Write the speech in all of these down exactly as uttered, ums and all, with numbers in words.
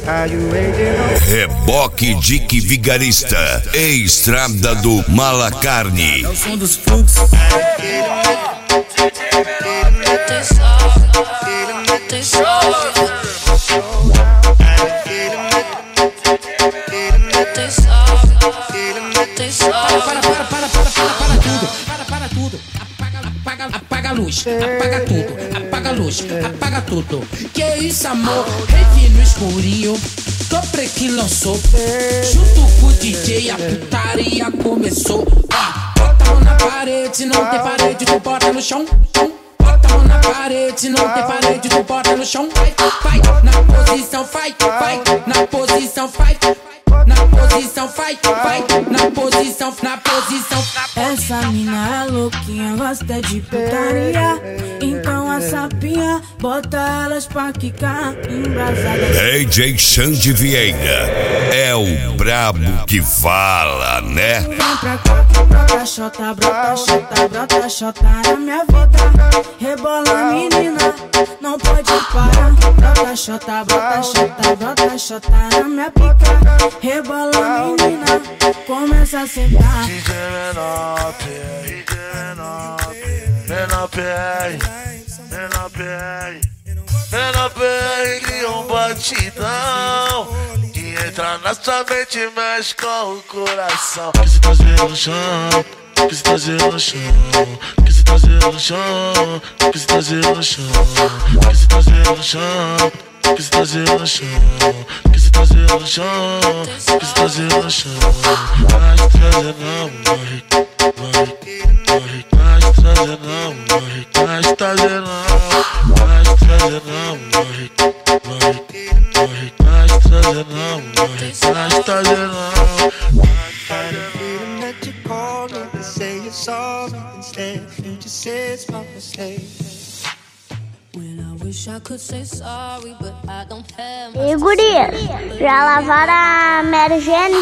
Reboque Dick Vigarista, Estrada do Malacarne. É o som dos fluxos. Para, para, para, para, para, para, para tudo. Para, para tudo. Apaga, apaga, apaga a luz. Apaga tudo. Apaga a luz. Apaga tudo. Que isso, amor? Revi no escurinho. Topre que lançou. Junto com o D J, a putaria começou. Ah, bota a mão na parede, não tem parede, tu bota no chão. Bota a mão na parede, não tem parede, tu bota no chão. Vai, vai, na posição, vai, vai, na posição, vai. Na posição, vai, vai, na posição, na posição. Essa mina é louquinha, gosta de putaria. Então a sapinha, bota elas pra quicar embrasada. D J Xande Vieira é o brabo que fala, né? Vem pra cá, brota xota, brota xota, brota xota na minha vida. Rebola menina, não pode parar. Brota xota, brota xota, brota xota na minha pica. Rebola menina, começa a sentar. D J menor, D J menor, menor P R, menor P R, menor P R cria um batidão que entra na sua mente e mexe com o coração. Que se trazer no chão, que se trazer no chão, que se trazer no chão, que se trazer no chão, que se trazer no chão, que se trazer no chão, que se trazer no chão, que se trazer no chão. Mas trazer não, morre, morre, morre. Mas trazer não, morre, mas trazer não, mas trazer não, morre, morre, morre. Mas trazer não, morre, mas trazer não. That you call me and say you're sorry instead. You just say it's my mistake. When I wish I could say sorry, but I don't have. E gurias, já lavaram a Mary Jane?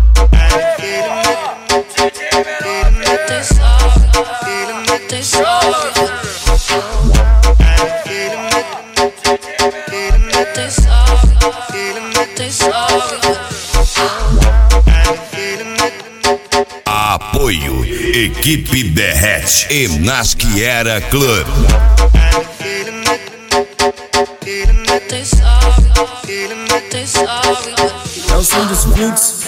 Apoio Equipe Derrete e Nasquiera Club. É o som dos fluxos.